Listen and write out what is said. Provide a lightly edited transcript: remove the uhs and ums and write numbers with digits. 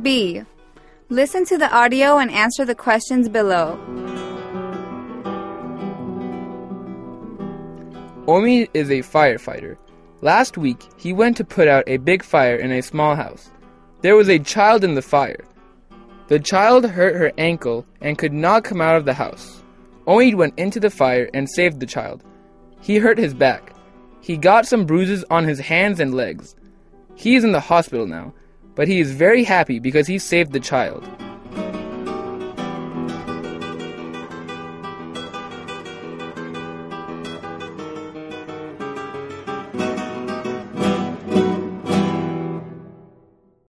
B. Listen to the audio and answer the questions below. Omid is a firefighter. Last week, he went to put out a big fire in a small house. There was a child in the fire. The child hurt her ankle and could not come out of the house. Omid went into the fire and saved the child. He hurt his back. He got some bruises on his hands and legs. He is in the hospital now, but he is very happy because he saved the child.